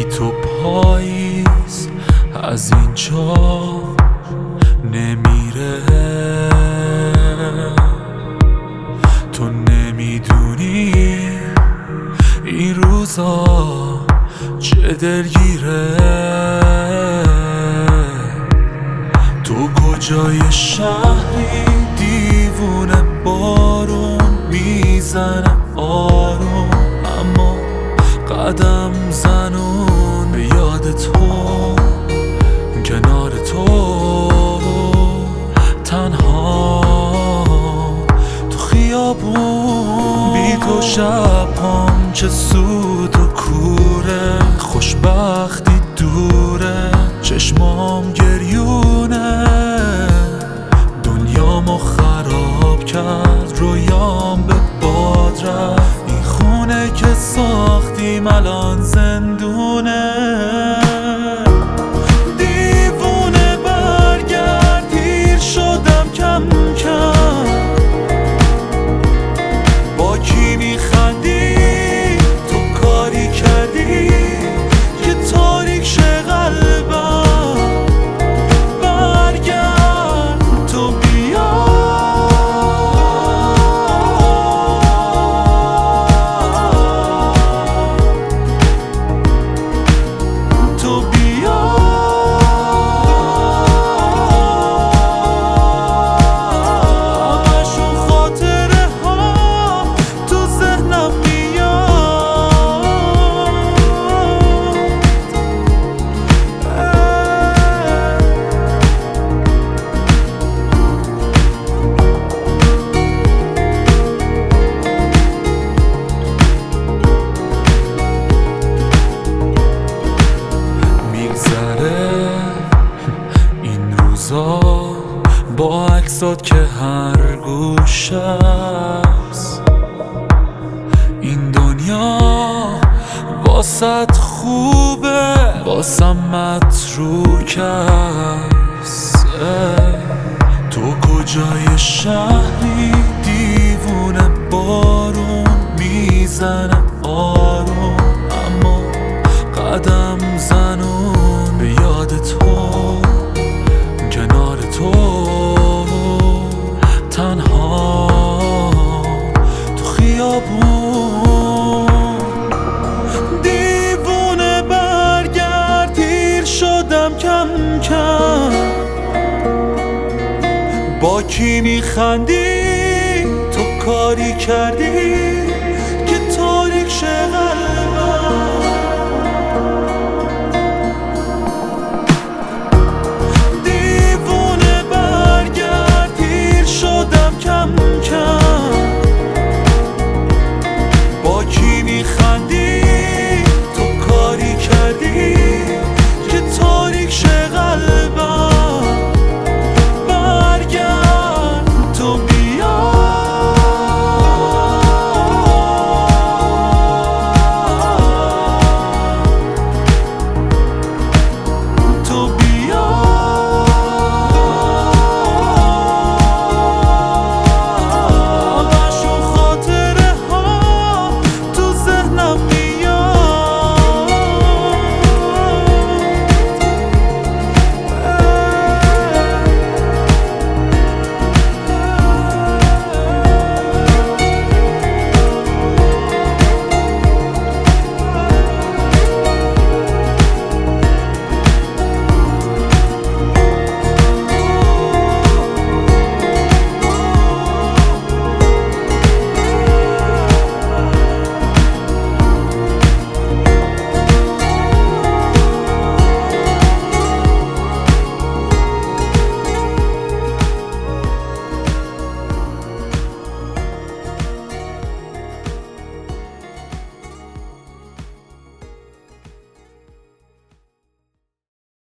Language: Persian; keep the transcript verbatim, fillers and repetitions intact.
تو پاییز از اینجا نمیره. تو نمیدونی این روزا چه دلگیره. تو کجای شهری دیوونه بارون میزنه آروم، اما قدم زنون به یاد تو، کنار تو تنها تو خیابون. بی تو شبام چه سود و کوره، خوشبختی دوره، چشمام گریونه، دنیامو خراب کرد، رویام به باد رفت. این خونه که ساختیم الان زندونه. دیوونه برگرد، دیر شدم کم کم. با کی میخندی؟ تو کاری کردی که تاریک شه قلبم. برگرد تو بیا، تو بیا. همشون خاطره ها تو ذهنم میاد. میگذره این روزا با عکسات که هر گوش است. این دنیا واسط خوبه، واسم متروک است. تو کجای شهری دیوونه بارون میزنه آروم، اما قدم زنون به یاد تو، کنار تو تنها تو خیابون. دیوونه برگرد، دیر شدم کم کم. با کی میخندی؟ تو کاری کردی که تاریک شه قلبم. دیوونه برگرد، دیر شدم کم کم.